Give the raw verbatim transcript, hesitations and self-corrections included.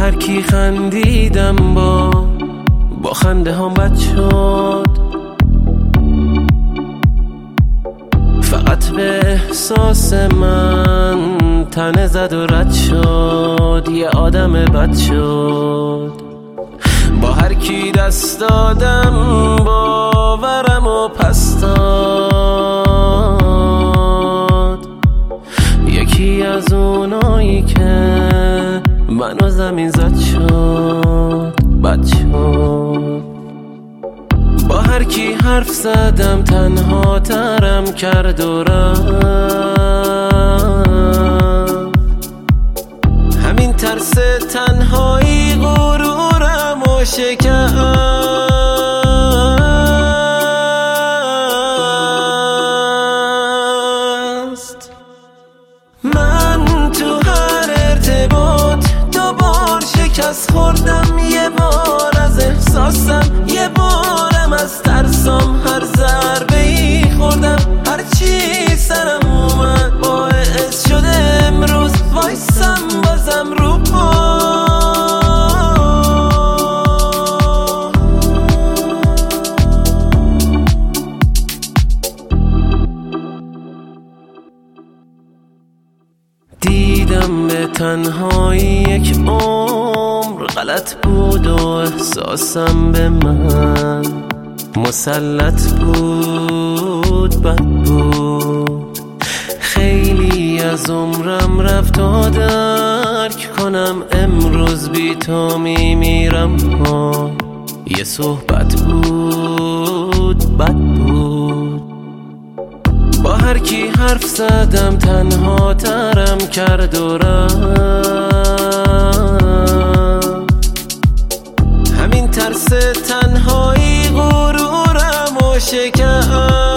هر کی خندیدم با با خنده هم بد شد. فقط به احساس من تنه زد و رد شد. یه آدم بد شد. با هر کی دست دادم باورم و پس داد. یکی از اونایی که منو زمین زد شد بد شد. با هر کی حرف زدم تنها ترم کرد و رفت. همین ترس تنهایی غرورم و شکست. من تو هر ارتباط دو بار شکست خوردم. یه بار از احساسم، یه بارم از ترسم. هر ضربه ای خوردم، هر چی سرم اومد باعث شده امروز وایسم بازم رو پا. دیدم به تنهایی یک عمر غلط بود و احساسم به من مسلط بود بد بود. خیلی از عمرم رفت تا درک کنم امروز بی تو میمیرم. ها یه صحبت بود بد بود. با هر کی حرف زدم تنها ترم کرد و رفت. همین ترس تنهایی غرورم و شکست.